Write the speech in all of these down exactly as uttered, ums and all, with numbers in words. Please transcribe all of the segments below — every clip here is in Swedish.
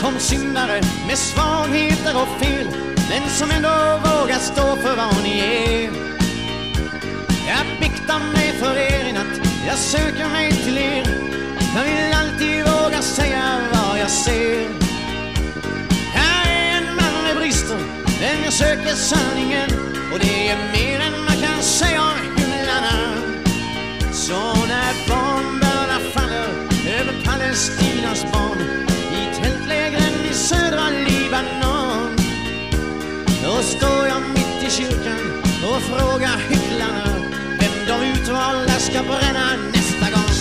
Kom syndare med svagheter och fel, men som ändå vågar stå för vad ni är. Jag biktar mig för er i natt, jag söker mig till er. Jag vill alltid våga säga vad jag ser. Jag är en man med brister, men jag söker sanningen, och det är mer än man kan säga om himlarna. Så när bomberna faller över Palestinas barn i tältlägren i södra Libanon, då står jag mitt i kyrkan och frågar hycklarna vem de utvalda ska bränna nästa gång.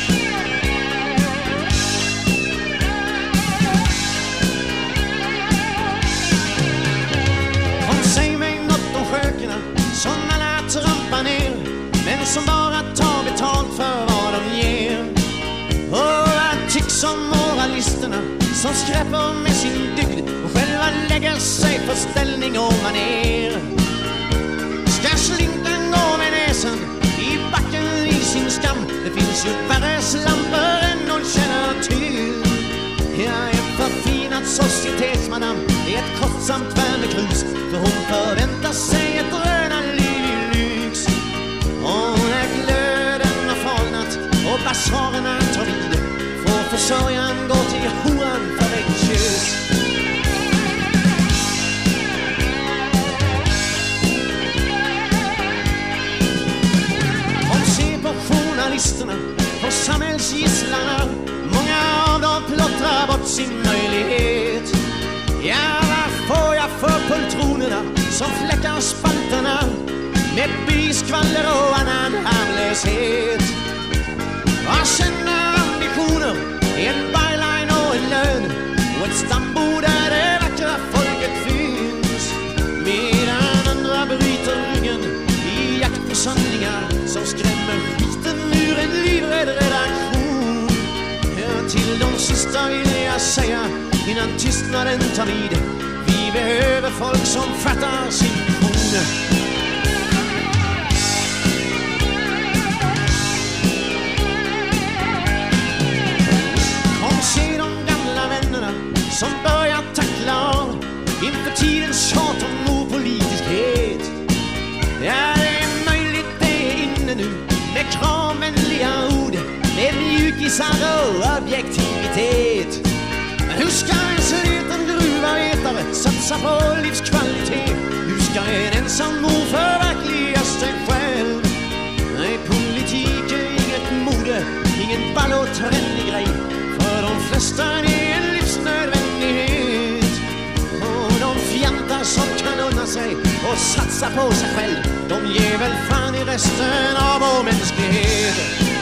Kom, säg mig något om skökorna som alla trampar ner, men som bara tar betalt för vad de ger. Och vad tycks om moralisterna som skräpper med sin dygd och själva lägger sig på ställning och maner. Ska slinkan gå med näsan i backen i sin skam? Det finns ju värre slampor än någon känner till. Jag är förfinad societetsmadam i ett kostsamt värmekrus, för hon förväntar sig ett röna liv i lyx. Och när glöden har falnat och basarerna tar vid, får försörjaren gå till horan för ett kyss. Kom, se på journalisterna, på samhällsgisslarna. Många av dem plottrar bort sin möjlighet. Ja, vad får jag för poltronerna som fläckar spalterna med byskvaller och annan harmlöshet? Vad känner ambitioner, en byline och en lön och ett stambord där det vackra folket finns, medan andra bryter ryggen i jakt på sanningar som skrämmer skiten ur en livrädd redaktion. Ja, till de sista vill jag säga innan tystnaden tar vid: vi behöver folk som fattar sin mission. Som börjar tackla av inför tidens tjat om opolitiskhet. Ja, det är möjligt, det är inne nu med kravvänliga ord, med mjukisar och objektivitet. Men hur ska en sliten gruvarbetare satsa på livskvalitet? Hur ska en ensam mor förverkliga sig själv? Nej, politik är inget mode, ingen ball och trendig grej. För de flesta är en livsnödvändighet. Och de fjantar som kan unna sig och satsa på sig själv, de ger väl fan i resten av vår mänsklighet.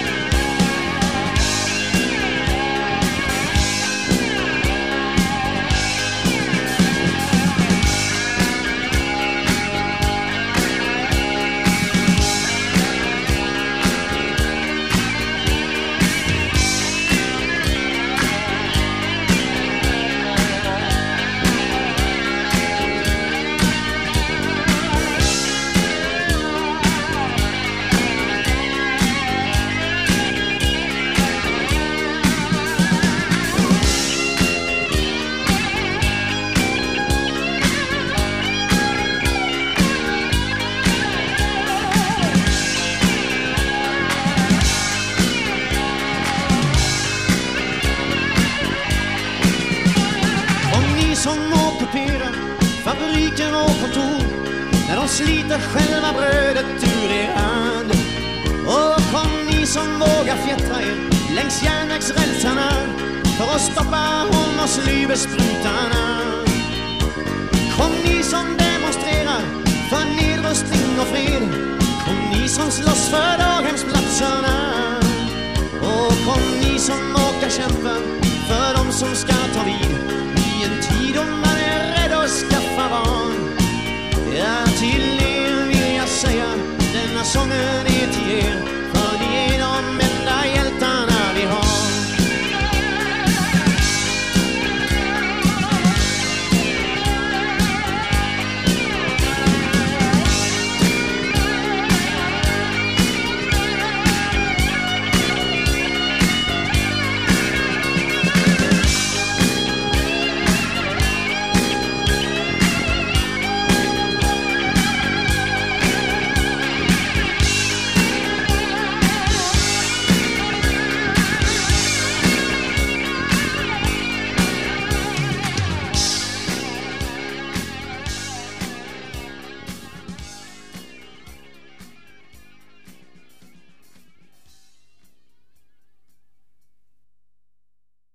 Som ockuperar fabriken och kontor, när de sliter själva brödet ur er hand. Och kom ni som vågar fjättra er längs järnvägsrälsarna för att stoppa hormoslybesprutarna. Kom ni som demonstrerar för nedrustning och fred. Kom ni som slåss för daghemsplatserna. Och kom ni som åker kämpa för de som ska ta vid.